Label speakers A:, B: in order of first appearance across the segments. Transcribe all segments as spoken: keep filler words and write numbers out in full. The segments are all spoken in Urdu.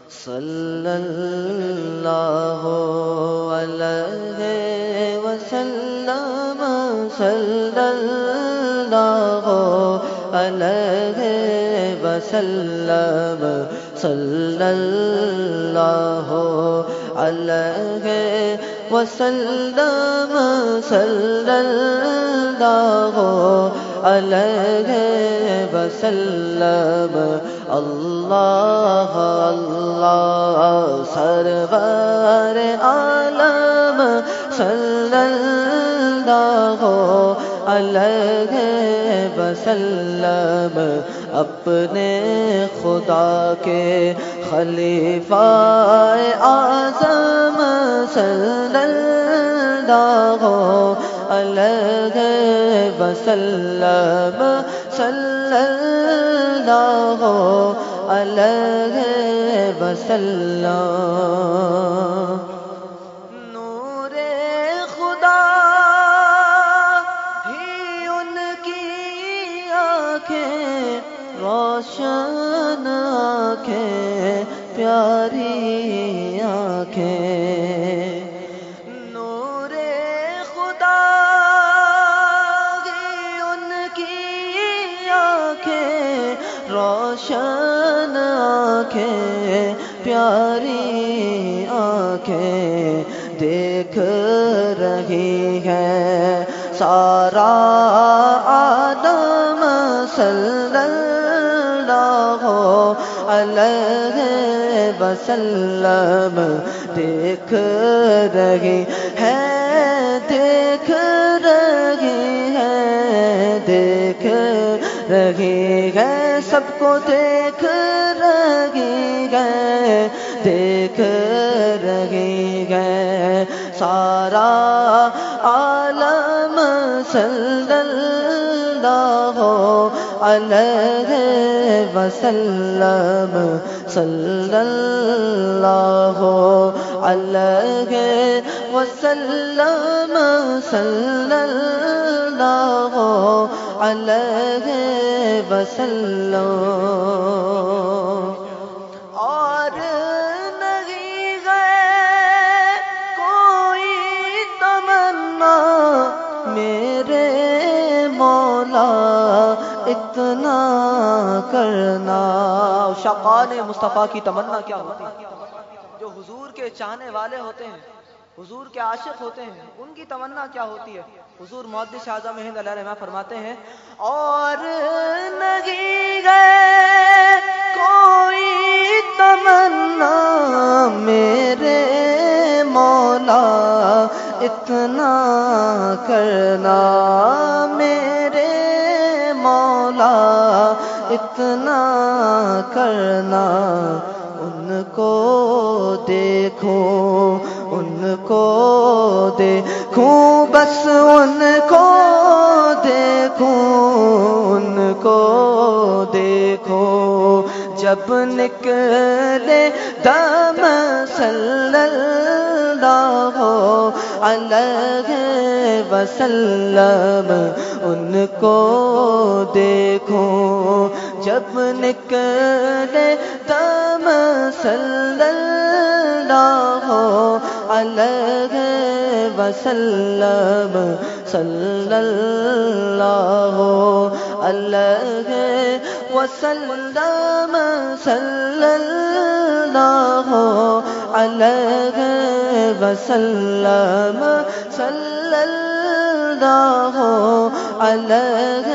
A: صلی اللہ علیہ وسلم صلی اللہ علیہ وسلم صلی اللہ علیہ وسلم صلی اللہ علیہ وسلم اللہ اللہ سرور عالم صلی اللہ علیہ وسلم اپنے خدا کے خلیفہ اعظم صلی اللہ علیہ وسلم صلی اللہ علیہ وسلم نور خدا ہی ان کی آنکھیں روشن آنکھیں پیاری آنکھیں نور خدا ہی ان کی آنکھیں روشن آنکھیں پیاری آنکھیں دیکھ رہی ہے سارا عالم صلی اللہ علیہ وسلم دیکھ رہی ہے دیکھ رہی ہے دیکھ رہی ہے سب کو دیکھ رہی ہے دیکھ رہی ہے سارا عالم صلی اللہ علیہ وسلم صلی اللہ علیہ وسلم صلی اللہ علیہ وسلم اور نہیں ہے کوئی تمنا میرے مولا اتنا کرنا. شاقان مصطفیٰ کی تمنا کیا ہوتی ہے؟ جو حضور کے چاہنے والے ہوتے ہیں، حضور کے عاشق ہوتے ہیں، ان کی تمنا کیا ہوتی ہے؟ حضور محدث اعظم ہند علیہ الرحمہ فرماتے ہیں اور نہیں ہے کوئی تمنا میرے مولا اتنا کرنا میرے مولا اتنا کرنا. ان کو دیکھوں ان کو دیکھوں بس ان کو دیکھوں ان کو دیکھوں جب نکلے دم صلی اللہ علیہ وسلم ان کو دیکھوں جب نکلے دم صلی اللہ علیہ وسلم صلی اللہ علیہ وسلم صلی اللہ علیہ وسلم صلی اللہ علیہ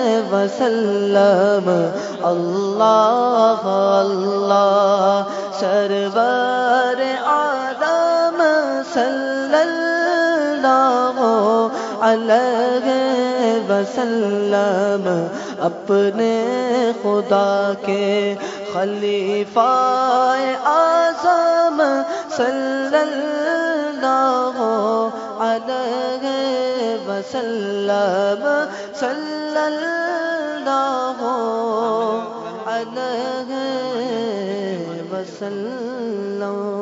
A: وسلم. اللہ اللہ سرور عالم صلی اللہ علیہ وسلم اپنے خدا کے خلیفہ اعظم صلی اللہ علیہ وسلم صلی اللہ علیہ وسلم.